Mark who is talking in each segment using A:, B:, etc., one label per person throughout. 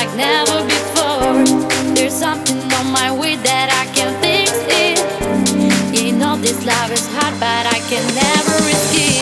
A: like never before. There's something on my way that I can fix it. You know this love is hard, but I can never resist.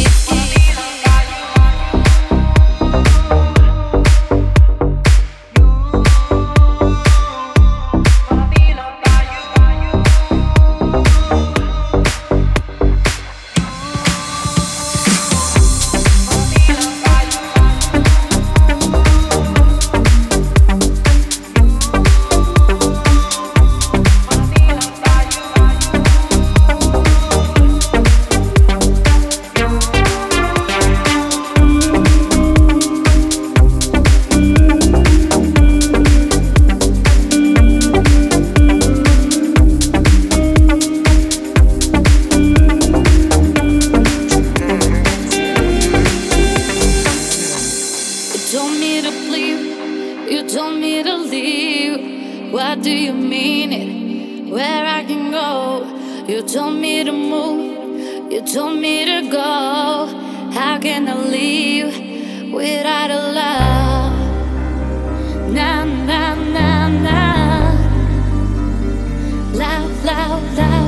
A: You told me to please, you told me to leave. What do you mean it? Where I can go? You told me to move, you told me to go. How can I leave without a love? Nah, nah, nah, nah. Love, love, love.